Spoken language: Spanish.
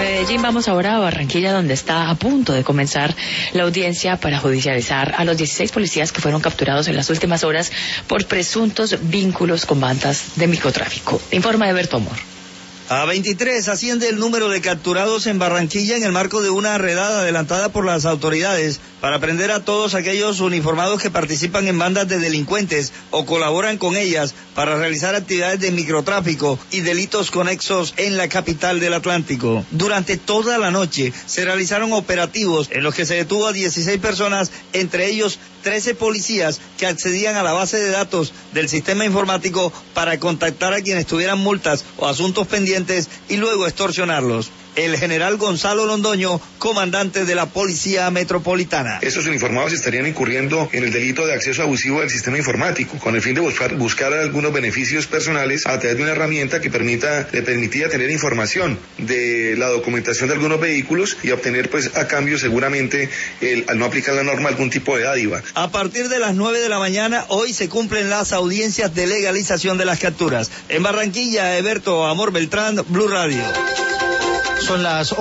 Medellín vamos ahora a Barranquilla, donde está a punto de comenzar la audiencia para judicializar a los 16 policías que fueron capturados en las últimas horas por presuntos vínculos con bandas de microtráfico. Informa Eberto Amor. A 23 asciende el número de capturados en Barranquilla en el marco de una redada adelantada por las autoridades para prender a todos aquellos uniformados que participan en bandas de delincuentes o colaboran con ellas para realizar actividades de microtráfico y delitos conexos en la capital del Atlántico. Durante toda la noche se realizaron operativos en los que se detuvo a 16 personas, entre ellos 13 policías que accedían a la base de datos del sistema informático para contactar a quienes tuvieran multas o asuntos pendientes y luego extorsionarlos. El general Gonzalo Londoño, comandante de la Policía Metropolitana. Estos uniformados estarían incurriendo en el delito de acceso abusivo del sistema informático, con el fin de buscar algunos beneficios personales a través de una herramienta que le permitía tener información de la documentación de algunos vehículos y obtener pues a cambio seguramente, al no aplicar la norma, algún tipo de dádiva. A partir de las 9 de la mañana, hoy se cumplen las audiencias de legalización de las capturas. En Barranquilla, Eberto Amor Beltrán, Blue Radio. Son las